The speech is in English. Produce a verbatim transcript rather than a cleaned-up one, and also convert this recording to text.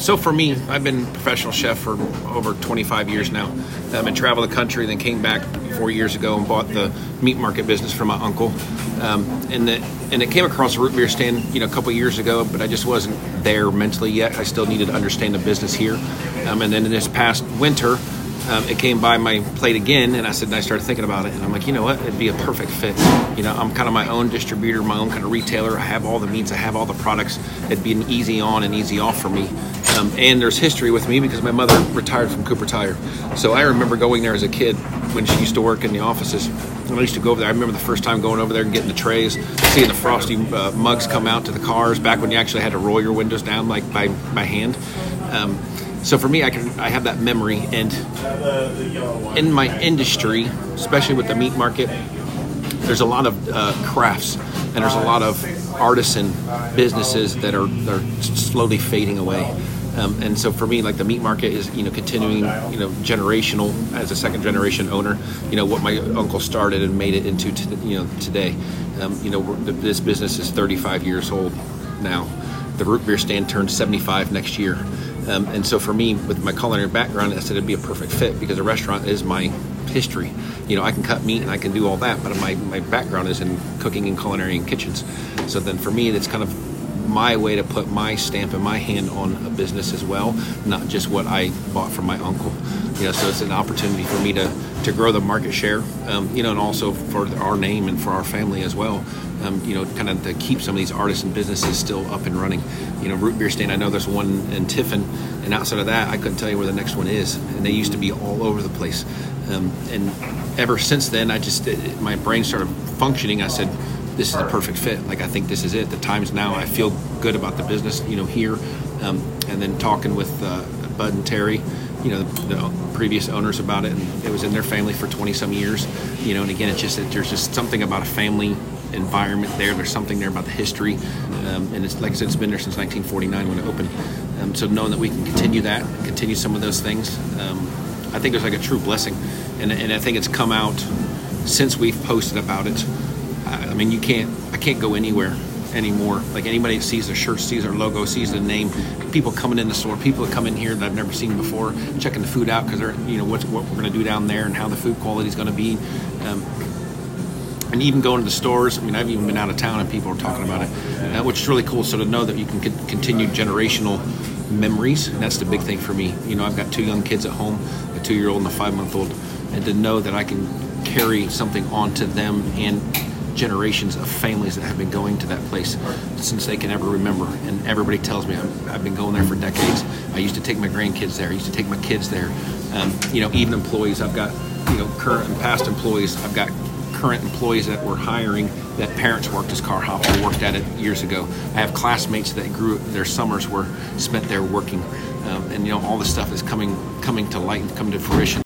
so for me, I've been a professional chef for over twenty-five years now. Um, and traveled the country, then came back four years ago and bought the meat market business from my uncle. Um, and it, and it came across a root beer stand, you know, a couple of years ago, but I just wasn't there mentally yet. I still needed to understand the business here. Um, and then in this past winter, Um, it came by my plate again, and I said, and I started thinking about it, and I'm like, you know what, it'd be a perfect fit. You know, I'm kind of my own distributor, my own kind of retailer. I have all the meats, I have all the products. It'd be an easy on and easy off for me. Um, and there's history with me because my mother retired from Cooper Tire. So I remember going there as a kid when she used to work in the offices. And I used to go over there. I remember the first time going over there and getting the trays, seeing the frosty uh, mugs come out to the cars back when you actually had to roll your windows down like by, by hand. Um, So for me, I can I have that memory, and in my industry, especially with the meat market, there's a lot of uh, crafts, and there's a lot of artisan businesses that are, are slowly fading away. Um, and so for me, like the meat market is, you know, continuing, you know, generational as a second generation owner, you know, what my uncle started and made it into, to, you know, today. Um, you know, this business is thirty-five years old now. The root beer stand turns seventy-five next year. Um, and so for me, with my culinary background, I said it'd be a perfect fit because a restaurant is my history. You know, I can cut meat and I can do all that, but my, my background is in cooking and culinary and kitchens. So then for me, it's kind of my way to put my stamp and my hand on a business as well, not just what I bought from my uncle. You know, so it's an opportunity for me to, to grow the market share, um, you know, and also for our name and for our family as well. Um, you know, kind of to keep some of these artisan businesses still up and running. You know, Root Beer Stand, I know there's one in Tiffin, and outside of that, I couldn't tell you where the next one is. And they used to be all over the place. Um, and ever since then, I just, it, my brain started functioning. I said, this is a perfect fit. Like, I think this is it. The time's now. I feel good about the business, you know, here. Um, and then talking with uh, Bud and Terry, you know, the, the previous owners about it, and it was in their family for twenty some years, you know, and again, it's just that there's just something about a family environment there. There's something there about the history, um, and it's like I said, it's been there since nineteen forty-nine when it opened. Um, so knowing that we can continue that, continue some of those things, um, I think there's like a true blessing, and and I think it's come out since we've posted about it. I, I mean, you can't, I can't go anywhere anymore. Like anybody that sees the shirt, sees our logo, sees the name, people coming in the store, people that come in here that I've never seen before, checking the food out because they're, you know, what's, what we're going to do down there and how the food quality is going to be. Um, And even going to the stores, I mean, I've even been out of town and people are talking about it, uh, which is really cool. So to know that you can c- continue generational memories, and that's the big thing for me. You know, I've got two young kids at home, a two-year-old and a five-month-old, and to know that I can carry something on to them and generations of families that have been going to that place since they can ever remember. And everybody tells me I'm, I've been going there for decades. I used to take my grandkids there. I used to take my kids there. Um, you know, even employees. I've got, you know, current and past employees. I've got current employees that we're hiring that parents worked as car hops or worked at it years ago. I have classmates that grew, their summers were spent there working. Um, and, you know, all this stuff is coming coming to light and coming to fruition.